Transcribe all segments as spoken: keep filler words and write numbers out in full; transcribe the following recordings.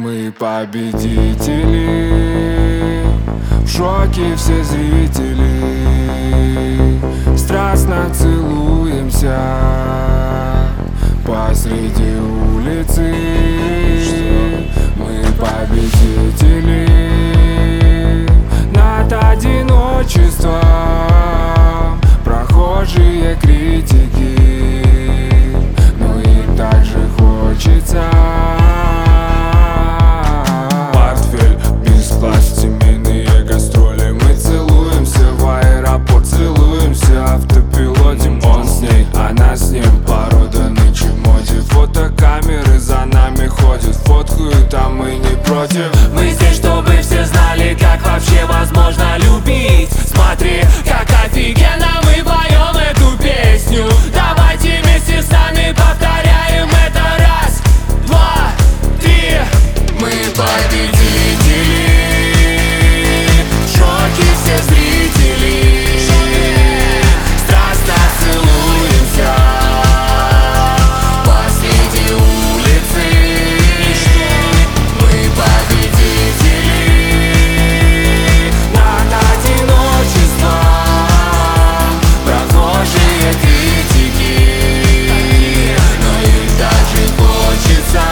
Мы победители, в шоке все зрители. Страстно целуемся посреди улицы. Мы победители над одиночеством, прохожие критики, но им также хочется. Портфель, бизнес-класс, семейные гастроли. Мы целуемся в аэропорт, целуемся в автопилоте. Он с ней, она с ним, порода нынче в моде. Фотокамеры за нами ходят, фоткают, а мы не против. Мы здесь, чтобы все знали, как вообще возможно любить. Смотри, как офигенно мы поем эту песню. Давайте вместе с нами повторяем это. Раз, два, три. Мы победители, в шоке все зрители. Страстно целуемся посреди улицы. Мы победители над одиночеством, прохожие критики, но им также хочется.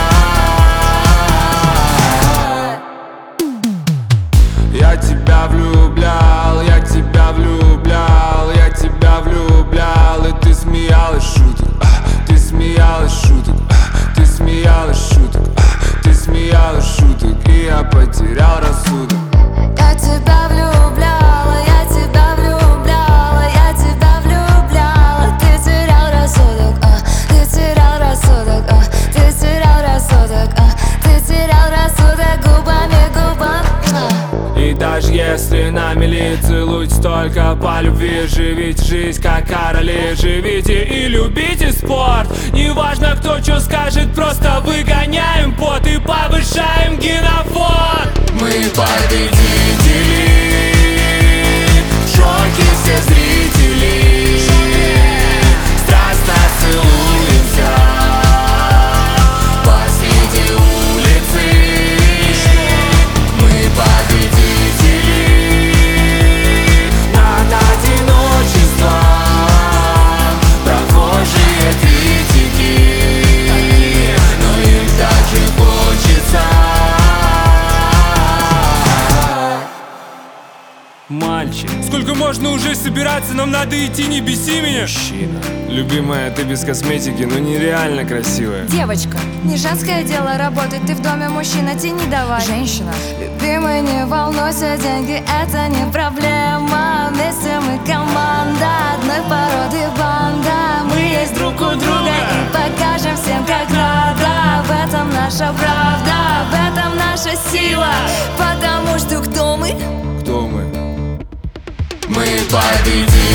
Я тебя влюблял, я тебя влюблял, я тебя влюблял. И ты смеялась шуток, а, ты смеялась шуток, а, ты смеялась шуток, а, ты смеялась шуток. И я потерял рассудок. Я тебя влюбляла, я тебя влюбляла, я тебя влюбляла. Ты терял рассудок, а, ты терял рассудок, а, ты терял рассудок, а, ты терял рассудок губами, губами. И даже если на мели целуйтесь только по любви, живите жизнь как короли, живите и любите спорт. Неважно, кто что скажет, просто выгоняем пот и повышаем генофон. Мы победители, в шоке все зрители. Страстно целуемся посреди улицы. Мы победители над одиночеством, прохожие критики, но им также хочется. Мальчик, сколько можно уже собираться? Нам надо идти, не беси меня. Мужчина, любимая, ты без косметики, но нереально красивая. Девочка, не женское дело работать, ты в доме мужчина, тяни давай. Женщина, любимый, не волнуйся, деньги это не проблема. Вместе мы команда, одной породы банда. Мы есть друг у друга и покажем всем, как надо. В этом наша правда, в этом наша сила. Потому что кто мы? Кто мы? Мы победители.